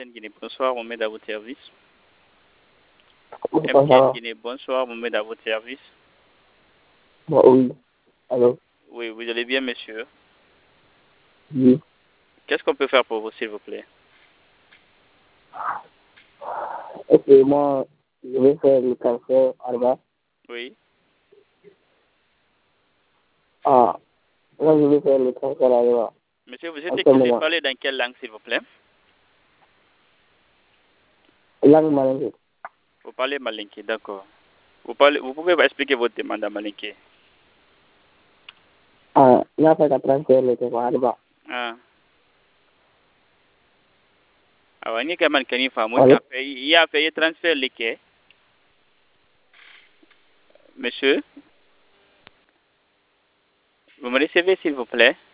Guinée, bonsoir, on met à votre service. Bonsoir. Guinée, bonsoir, on met à votre service. Bon, oui. Allô? Oui, vous allez bien, monsieur? Oui. Qu'est-ce qu'on peut faire pour vous, s'il vous plaît? Ok, moi, je vais faire le cancer Arba. Oui. Ah, là, je vais faire le cancer Arba. Monsieur, vous êtes En ce excusé de moment. parler dans quelle langue, s'il vous plaît? Langue malingue. Vous parlez malinké, d'accord. Vous pouvez expliquer votre demande à malinké? Ah, il a fait la transfert le cancer Arba. Ah. Ah, ni kaman kani famu Allô? il y a fait transfert liqué. Monsieur, vous me recevez, s'il vous plaît?